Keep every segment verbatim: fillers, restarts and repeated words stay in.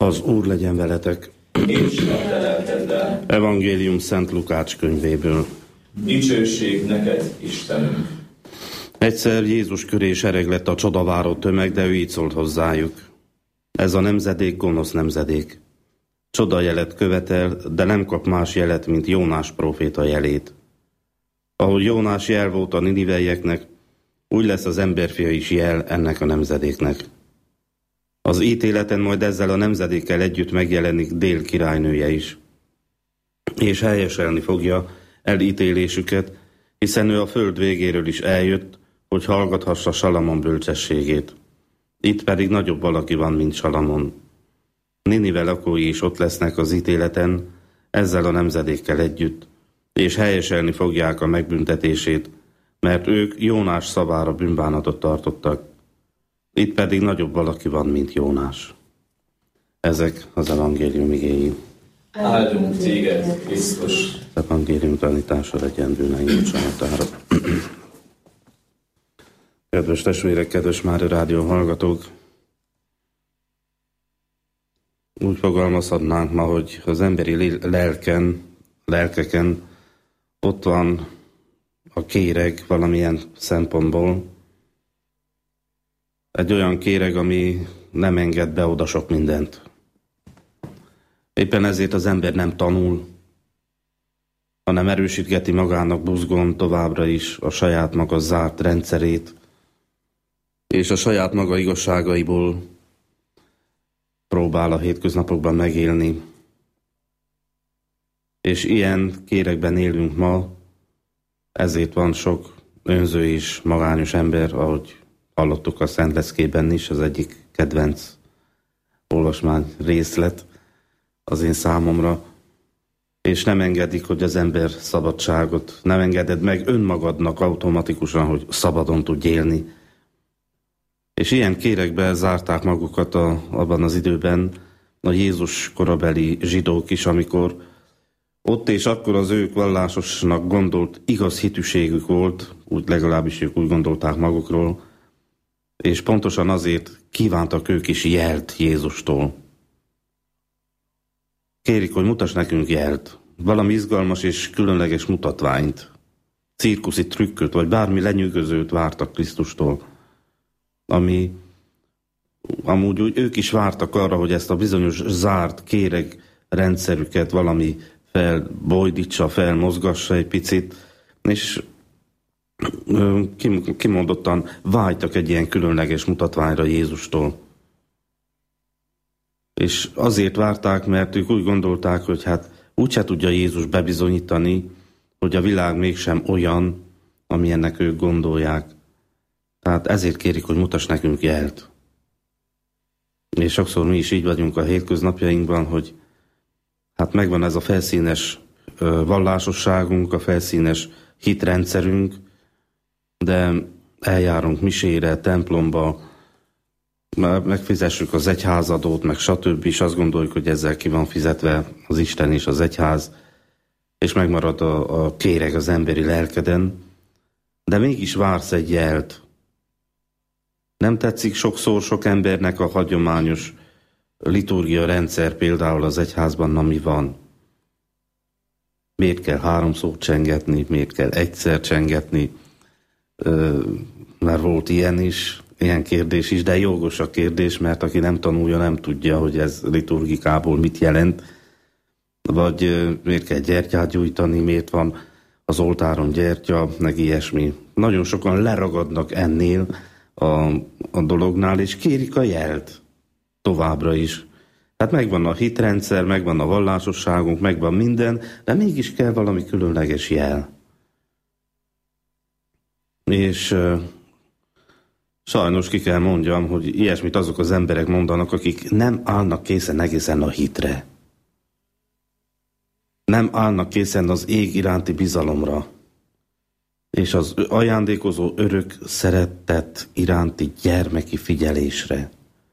Az Úr legyen veletek. És a te lelkeddel. Evangélium Szent Lukács könyvéből. Dicsőség neked, Istenünk. Egyszer Jézus köré sereg lett a csodaváró tömeg, de ő így szólt hozzájuk. Ez a nemzedék gonosz nemzedék. Csodajelet követel, de nem kap más jelet, mint Jónás próféta jelét. Ahogy Jónás jel volt a niniveieknek, úgy lesz az emberfia is jel ennek a nemzedéknek. Az ítéleten majd ezzel a nemzedékkel együtt megjelenik Dél királynője is, és helyeselni fogja elítélésüket, hiszen ő a föld végéről is eljött, hogy hallgathassa Salamon bölcsességét. Itt pedig nagyobb valaki van, mint Salamon. Ninive lakói is ott lesznek az ítéleten, ezzel a nemzedékkel együtt, és helyeselni fogják a megbüntetését, mert ők Jónás szavára bűnbánatot tartottak. Itt pedig nagyobb valaki van, mint Jónás. Ezek az evangélium igéi. Áldunk téged, Krisztus. Az evangélium tanítása legyen bűneink bocsánatára. Kedves testvérek, kedves Mária Rádió hallgatók! Úgy fogalmazhatnánk ma, hogy az emberi lelken, lelkeken ott van a kéreg valamilyen szempontból. Egy olyan kéreg, ami nem enged be oda sok mindent. Éppen ezért az ember nem tanul, hanem erősítgeti magának buzgón továbbra is a saját maga zárt rendszerét, és a saját maga igazságaiból próbál a hétköznapokban megélni. És ilyen kéregben élünk ma, ezért van sok önző és magányos ember, ahogy hallottuk a Szent Leckében is, az egyik kedvenc olvasmány részlet az én számomra, és nem engedik, hogy az ember szabadságot, nem engeded meg önmagadnak automatikusan, hogy szabadon tudj élni. És ilyen kéregbe zárták magukat a, abban az időben a Jézus korabeli zsidók is, amikor ott és akkor az ők vallásosnak gondolt igaz hitűségük volt, úgy legalábbis ők úgy gondolták magukról, és pontosan azért kívántak ők is jelt Jézustól. Kérik, hogy mutass nekünk jelt, valami izgalmas és különleges mutatványt, cirkuszi trükköt, vagy bármi lenyűgözőt vártak Krisztustól, ami amúgy úgy ők is vártak arra, hogy ezt a bizonyos zárt kéreg rendszerüket valami felbojdítsa, felmozgassa egy picit, és kimondottan vágytak egy ilyen különleges mutatványra Jézustól. És azért várták, mert ők úgy gondolták, hogy hát úgyse tudja Jézus bebizonyítani, hogy a világ mégsem olyan, amilyennek ők gondolják. Tehát ezért kérik, hogy mutass nekünk jelt. És sokszor mi is így vagyunk a hétköznapjainkban, hogy hát megvan ez a felszínes vallásosságunk, a felszínes hitrendszerünk, de eljárunk misére, templomba, megfizessük az egyházadót, meg stb. És azt gondoljuk, hogy ezzel ki van fizetve az Isten és az egyház, és megmarad a, a kéreg az emberi lelkeden, de mégis vársz egy jelt. Nem tetszik sokszor sok embernek a hagyományos liturgia rendszer, például az egyházban, ami van. Miért kell háromszor csengetni, miért kell egyszer csengetni, mert volt ilyen is, ilyen kérdés is, de jogos a kérdés, mert aki nem tanulja, nem tudja, hogy ez liturgikából mit jelent, vagy miért kell gyertyát gyújtani, miért van az oltáron gyertya, meg ilyesmi. Nagyon sokan leragadnak ennél a, a dolognál, és kérik a jelt továbbra is. Hát megvan a hitrendszer, megvan a vallásosságunk, megvan minden, de mégis kell valami különleges jel. És uh, sajnos ki kell mondjam, hogy ilyesmit azok az emberek mondanak, akik nem állnak készen egészen a hitre. Nem állnak készen az ég iránti bizalomra, és az ajándékozó örök szeretet iránti gyermeki figyelésre.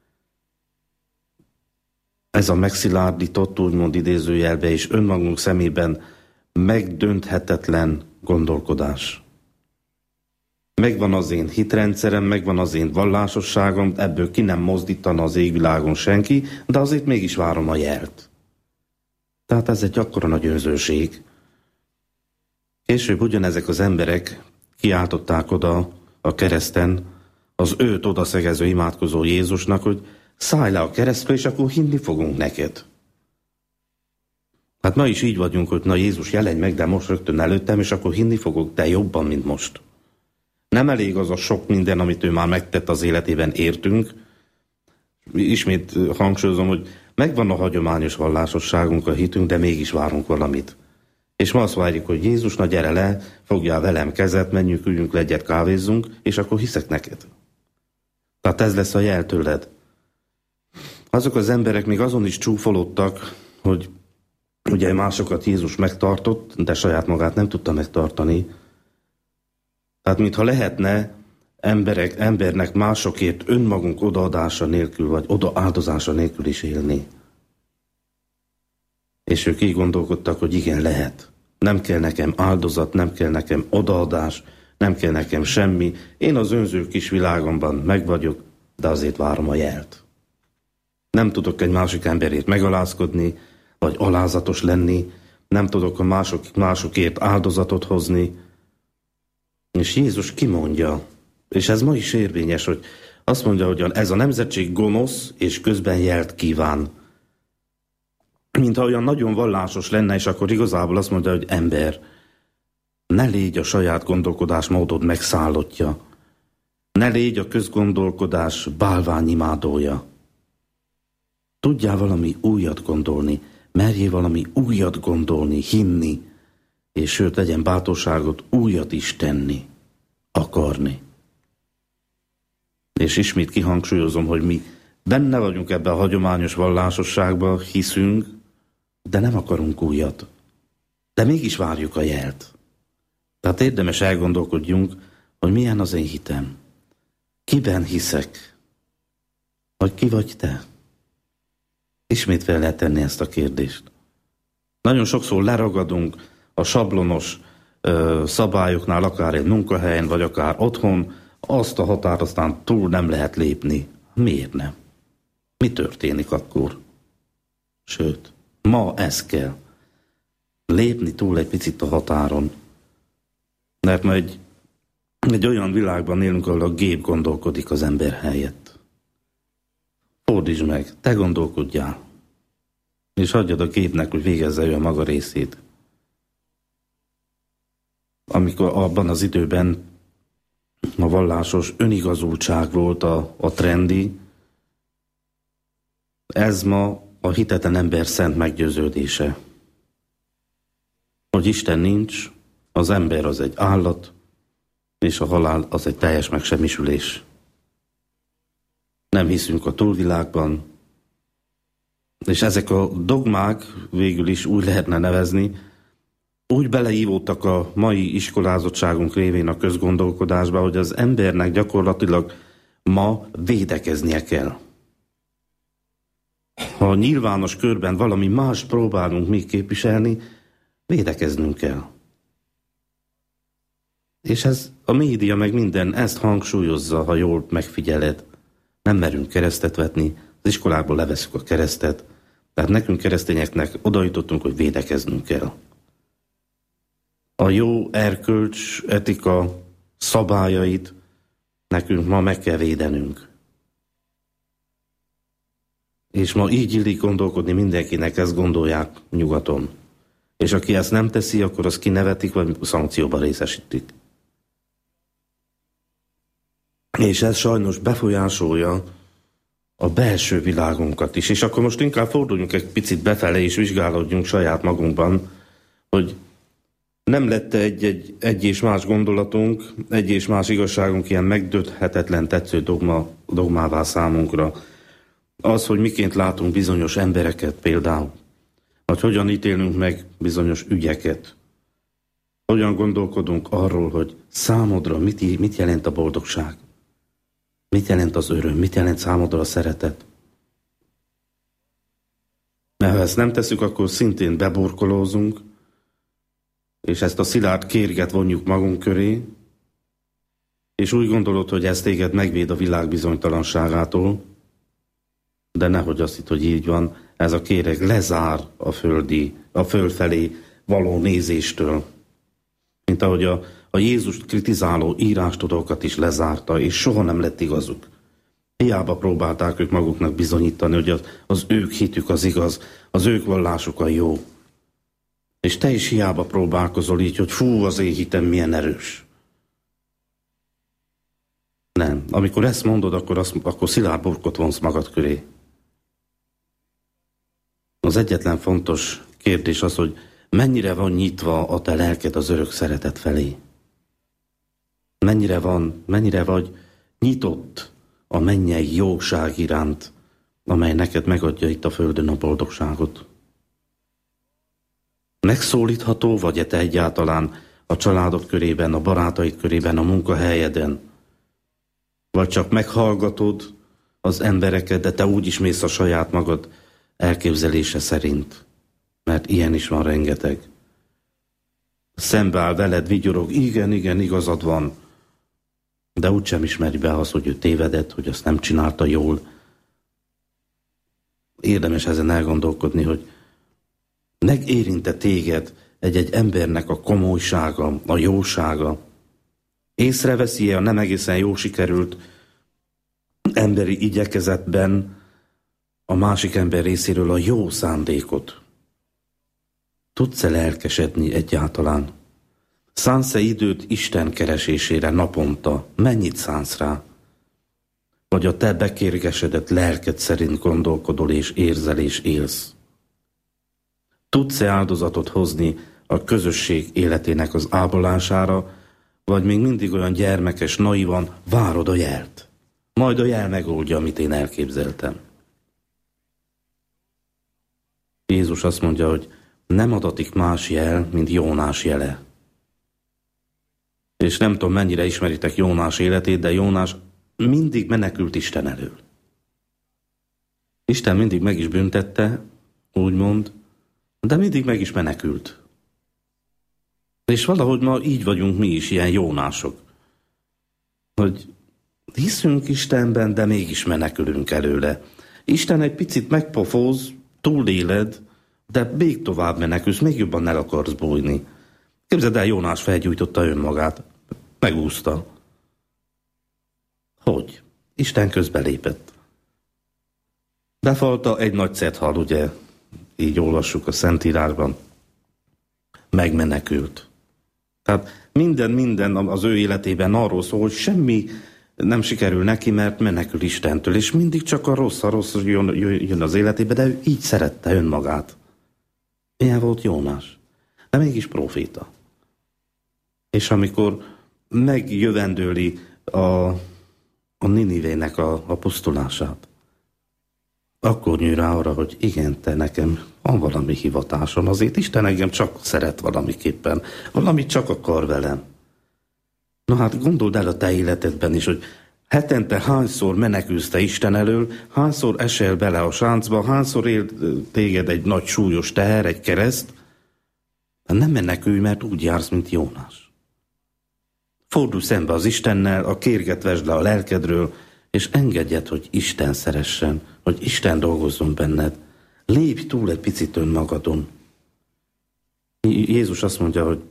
Ez a megszilárdított, úgymond idézőjelbe és önmagunk szemében megdönthetetlen gondolkodás. Megvan az én hitrendszerem, megvan az én vallásosságom, ebből ki nem mozdítana az égvilágon senki, de azért mégis várom a jelt. Tehát ez egy akkora nagy önzőség. Később ugyanezek az emberek kiáltották oda a kereszten az őt odaszegező imádkozó Jézusnak, hogy szállj le a keresztre, és akkor hinni fogunk neked. Hát ma is így vagyunk, hogy na Jézus, jelenj meg, de most rögtön előttem, és akkor hinni fogok, de jobban, mint most. Nem elég az a sok minden, amit ő már megtett az életében, értünk. Ismét hangsúlyozom, hogy megvan a hagyományos vallásosságunk, a hitünk, de mégis várunk valamit. És ma azt várjuk, hogy Jézus, na gyere le, fogjál velem kezet, menjünk, üljünk le egyet, kávézzunk, és akkor hiszek neked. Tehát ez lesz a jel tőled. Azok az emberek még azon is csúfolódtak, hogy ugye másokat Jézus megtartott, de saját magát nem tudta megtartani. Tehát mintha lehetne emberek, embernek másokért önmagunk odaadása nélkül, vagy odaáldozása nélkül is élni. És ők így gondolkodtak, hogy igen, lehet. Nem kell nekem áldozat, nem kell nekem odaadás, nem kell nekem semmi. Én az önző kis világomban meg vagyok, de azért várom a jelt. Nem tudok egy másik emberért megalázkodni, vagy alázatos lenni, nem tudok a mások, másokért áldozatot hozni. És Jézus kimondja, és ez ma is érvényes, hogy azt mondja, hogy ez a nemzetség gonosz, és közben jelt kíván. Mintha olyan nagyon vallásos lenne, és akkor igazából azt mondja, hogy ember, ne légy a saját gondolkodásmódod megszállottja, ne légy a közgondolkodás bálványimádója. Tudjál valami újat gondolni, merjél valami újat gondolni, hinni, és sőt, legyen bátorságot újat is tenni, akarni. És ismét kihangsúlyozom, hogy mi benne vagyunk ebben a hagyományos vallásosságban, hiszünk, de nem akarunk újat. De mégis várjuk a jelt. Tehát érdemes elgondolkodjunk, hogy milyen az én hitem. Kiben hiszek? Vagy ki vagy te? Ismét fel lehet tenni ezt a kérdést. Nagyon sokszor leragadunk a sablonos ö, szabályoknál, akár egy munkahelyen, vagy akár otthon, azt a határt aztán túl nem lehet lépni. Miért nem? Mi történik akkor? Sőt, ma ez kell. Lépni túl egy picit a határon. Mert ma egy, egy olyan világban élünk, ahol a gép gondolkodik az ember helyett. Fordítsd meg, te gondolkodjál. És hagyjad a gépnek, hogy végezze ő a maga részét. Amikor abban az időben a vallásos önigazultság volt a, a trendi, ez ma a hitetlen ember szent meggyőződése. Hogy Isten nincs, az ember az egy állat, és a halál az egy teljes megsemmisülés. Nem hiszünk a túlvilágban, és ezek a dogmák, végül is úgy lehetne nevezni, úgy beleívódtak a mai iskolázottságunk révén a közgondolkodásba, hogy az embernek gyakorlatilag ma védekeznie kell. Ha nyilvános körben valami más próbálunk mi képviselni, védekeznünk kell. És ez a média meg minden ezt hangsúlyozza, ha jól megfigyeled. Nem merünk keresztet vetni, az iskolából leveszük a keresztet, tehát nekünk keresztényeknek odajutottunk, hogy védekeznünk kell. A jó erkölcs, etika szabályait nekünk ma meg kell védenünk. És ma így illik gondolkodni mindenkinek, ezt gondolják nyugaton. És aki ezt nem teszi, akkor azt kinevetik, vagy szankcióba részesítik. És ez sajnos befolyásolja a belső világunkat is. És akkor most inkább forduljunk egy picit befele, és vizsgálódjunk saját magunkban, hogy nem lett egy, egy, egy és más gondolatunk, egy és más igazságunk ilyen megdönthetetlen tetsző dogma, dogmává számunkra. Az, hogy miként látunk bizonyos embereket például, vagy hogyan ítélünk meg bizonyos ügyeket. Hogyan gondolkodunk arról, hogy számodra mit, mit jelent a boldogság? Mit jelent az öröm? Mit jelent számodra a szeretet? Mert ha ezt nem tesszük, akkor szintén beburkolózunk, és ezt a szilárd kérget vonjuk magunk köré, és úgy gondolod, hogy ez téged megvéd a világ bizonytalanságától, de nehogy azt hidd, hogy így van, ez a kéreg lezár a földi, a föld felé való nézéstől. Mint ahogy a, a Jézust kritizáló írástudókat is lezárta, és soha nem lett igazuk. Hiába próbálták ők maguknak bizonyítani, hogy az, az ők hitük az igaz, az ők vallásuk a jó. És te is hiába próbálkozol így, hogy fú, az én hitem milyen erős. Nem. Amikor ezt mondod, akkor, azt, akkor szilárd burkot vonsz magad köré. Az egyetlen fontos kérdés az, hogy mennyire van nyitva a te lelked az örök szeretet felé. Mennyire van, mennyire vagy nyitott a mennyei jóság iránt, amely neked megadja itt a földön a boldogságot. Megszólítható vagy-e te egyáltalán a családod körében, a barátaid körében, a munkahelyeden? Vagy csak meghallgatod az embereket, de te úgy is mész a saját magad elképzelése szerint? Mert ilyen is van rengeteg. Szembeáll veled, vigyorog, igen, igen, igazad van, de úgysem ismeri be azt, hogy ő tévedett, hogy azt nem csinálta jól. Érdemes ezen elgondolkodni, hogy megérinte téged egy-egy embernek a komolysága, a jósága. Észreveszi-e a nem egészen jó sikerült emberi igyekezetben a másik ember részéről a jó szándékot? Tudsz-e lelkesedni egyáltalán? Szánsz-e időt Isten keresésére naponta? Mennyit szánsz rá? Vagy a te bekérgesedett lelked szerint gondolkodol és érzel és élsz? Tudsz-e áldozatot hozni a közösség életének az ápolására, vagy még mindig olyan gyermekes, naivan várod a jelt? Majd a jel megoldja, amit én elképzeltem. Jézus azt mondja, hogy nem adatik más jel, mint Jónás jele. És nem tudom, mennyire ismeritek Jónás életét, de Jónás mindig menekült Isten elől. Isten mindig meg is büntette, úgymond, de mindig meg is menekült. És valahogy ma így vagyunk mi is, ilyen Jónások. Hogy hiszünk Istenben, de mégis menekülünk előle. Isten egy picit megpofóz, túléled, de még tovább menekülsz, még jobban el akarsz bújni. Képzeld el, Jónás felgyújtotta önmagát. Megúszta. Hogy? Isten közbelépett. Befalta egy nagy cethal, ugye? Így olvassuk a Szentírásban. Megmenekült. Tehát minden, minden az ő életében arról szól, hogy semmi nem sikerül neki, mert menekül Istentől, és mindig csak a rossz, a rossz jön, jön az életébe, de ő így szerette önmagát. Ilyen volt Jónás. De mégis próféta. És amikor megjövendőli a, a Ninivének a, a pusztulását, akkor nyúl rá arra, hogy igen, te nekem van valami hivatásom, azért Isten engem csak szeret valamiképpen, valamit csak akar velem. Na hát gondold el a te életedben is, hogy hetente hányszor menekülsz te Isten elől, hányszor esel bele a sáncba, hányszor él téged egy nagy súlyos teher, egy kereszt. Nem menekülj, mert úgy jársz, mint Jónás. Fordulj szembe az Istennel, a kérget vesd le a lelkedről, és engedjed, hogy Isten szeressen, hogy Isten dolgozzon benned. Lépj túl egy picit önmagadon. Jézus azt mondja, hogy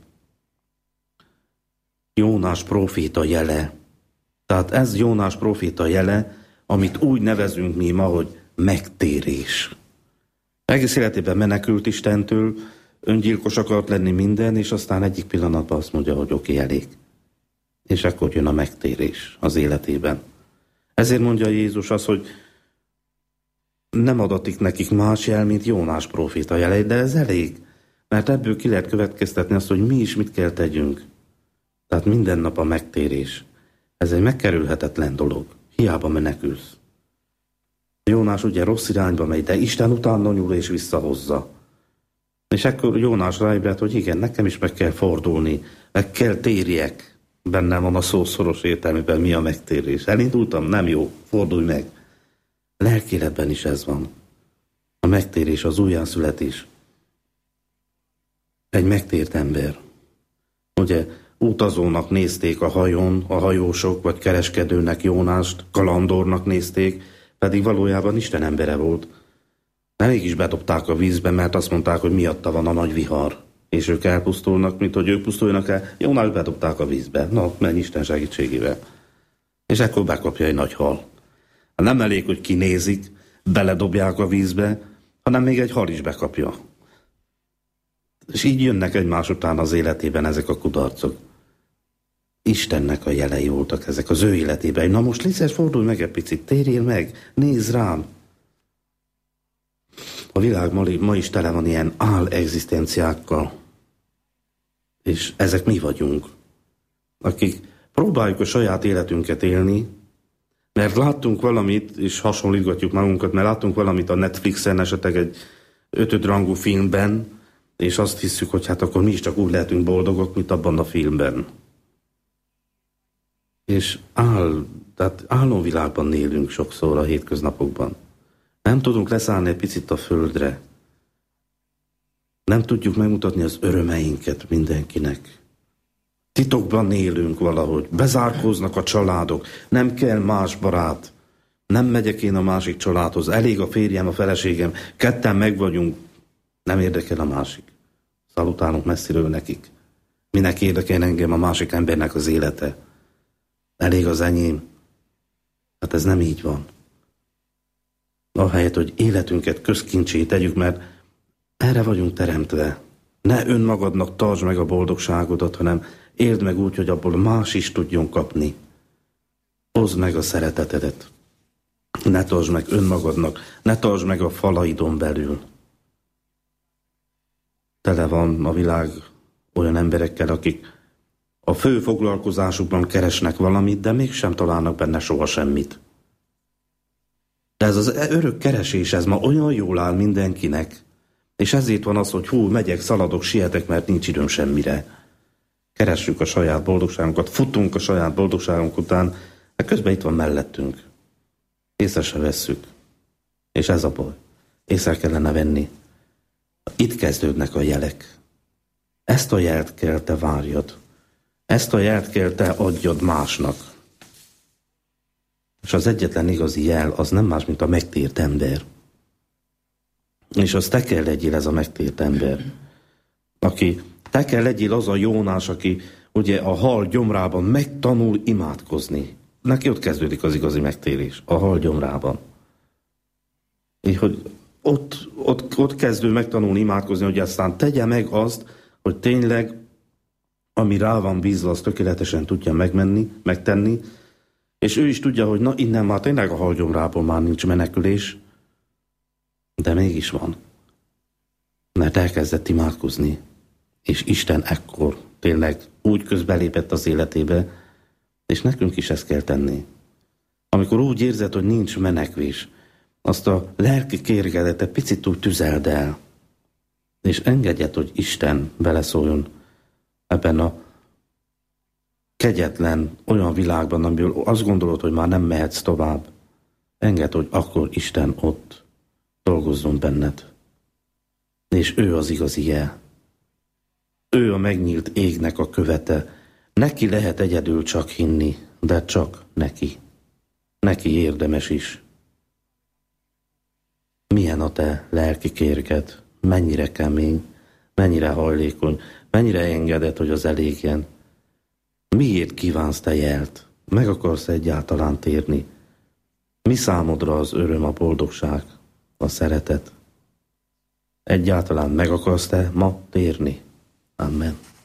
Jónás próféta jele. Tehát ez Jónás próféta jele, amit úgy nevezünk mi ma, hogy megtérés. Egész életében menekült Istentől, öngyilkos akart lenni minden, és aztán egyik pillanatban azt mondja, hogy oké, okay, elég. És akkor jön a megtérés az életében. Ezért mondja Jézus azt, hogy nem adatik nekik más jel, mint Jónás próféta jelei, de ez elég. Mert ebből ki lehet következtetni azt, hogy mi is mit kell tegyünk. Tehát minden nap a megtérés. Ez egy megkerülhetetlen dolog. Hiába menekülsz. Jónás ugye rossz irányba megy, de Isten utána nyúl és visszahozza. És akkor Jónás ráébredt, hogy igen, nekem is meg kell fordulni, meg kell térjek. Bennem van a szó szoros értelmében, mi a megtérés. Elindultam, nem jó, fordulj meg. Lelkéletben is ez van. A megtérés, az újjászületés. Egy megtért ember. Ugye utazónak nézték a hajón, a hajósok, vagy kereskedőnek Jónást, kalandornak nézték, pedig valójában Isten embere volt. De mégis bedobták a vízbe, mert azt mondták, hogy miatta van a nagy vihar. És ők elpusztulnak, mint hogy ők pusztuljanak el. Jónást bedobták a vízbe. Na, menj Isten segítségével. És ekkor bekapja egy nagy hal. Nem elég, hogy kinézik, beledobják a vízbe, hanem még egy hal is bekapja. És így jönnek egymás után az életében ezek a kudarcok. Istennek a jelei voltak ezek az ő életében. Na most légy, fordulj meg egy picit, térjél meg, nézz rám. A világ ma, ma is tele van ilyen áll-egzisztenciákkal. És ezek mi vagyunk. Akik próbáljuk a saját életünket élni, mert láttunk valamit, és hasonlítgatjuk magunkat, mert láttunk valamit a Netflixen, esetleg egy ötödrangú filmben, és azt hiszük, hogy hát akkor mi is csak úgy lehetünk boldogok, mint abban a filmben. És áll, tehát álomvilágban élünk sokszor a hétköznapokban. Nem tudunk leszállni egy picit a földre. Nem tudjuk megmutatni az örömeinket mindenkinek. Titokban élünk valahogy, bezárkóznak a családok, nem kell más barát. Nem megyek én a másik családhoz, elég a férjem, a feleségem, ketten meg vagyunk, nem érdekel a másik. Szalutálunk messziről nekik. Minek érdekel engem a másik embernek az élete? Elég az enyém. Hát ez nem így van. Ahelyett, hogy életünket közkincsé tegyük, mert erre vagyunk teremtve. Ne önmagadnak tartsd meg a boldogságodat, hanem éld meg úgy, hogy abból más is tudjon kapni. Hozd meg a szeretetedet. Ne tartsd meg önmagadnak, ne tartsd meg a falaidon belül. Tele van a világ olyan emberekkel, akik a fő foglalkozásukban keresnek valamit, de mégsem találnak benne soha semmit. De ez az örök keresés, ez ma olyan jól áll mindenkinek, és ezért van az, hogy hú, megyek, szaladok, sietek, mert nincs időm semmire. Keressük a saját boldogságunkat, futunk a saját boldogságunk után, de közben itt van mellettünk. Észre se vesszük. És ez a baj. Észre kellene venni. Itt kezdődnek a jelek. Ezt a jelt kell te várjad. Ezt a jelt kell te adjad másnak. És az egyetlen igazi jel az nem más, mint a megtért ember. És az te kell legyél, ez a megtért ember. Aki, te kell legyél az a Jónás, aki ugye a hal gyomrában megtanul imádkozni. Neki ott kezdődik az igazi megtérés, a hal gyomrában. Így, hogy ott, ott, ott kezdő megtanulni imádkozni, hogy aztán tegye meg azt, hogy tényleg, ami rá van bízva, az tökéletesen tudja megmenni, megtenni, és ő is tudja, hogy na, innen már tényleg a hal gyomrából már nincs menekülés, de mégis van. Mert elkezdett imádkozni, és Isten ekkor tényleg úgy közbelépett az életébe, és nekünk is ezt kell tenni. Amikor úgy érzed, hogy nincs menekvés, azt a lelki kérgedet egy picit úgy tüzeld el, és engedjed, hogy Isten beleszóljon ebben a kegyetlen olyan világban, amiből azt gondolod, hogy már nem mehetsz tovább. Engedd, hogy akkor Isten ott dolgozzon benned. És ő az igazi jel. Ő a megnyílt égnek a követe. Neki lehet egyedül csak hinni, de csak neki. Neki érdemes is. Milyen a te lelki kérged? Mennyire kemény, mennyire hajlékony, mennyire engeded, hogy az elégjen? Miért kívánsz te jelt? Meg akarsz egyáltalán térni? Mi számodra az öröm, a boldogság, a szeretet? Egyáltalán meg akarsz te ma térni? Amen.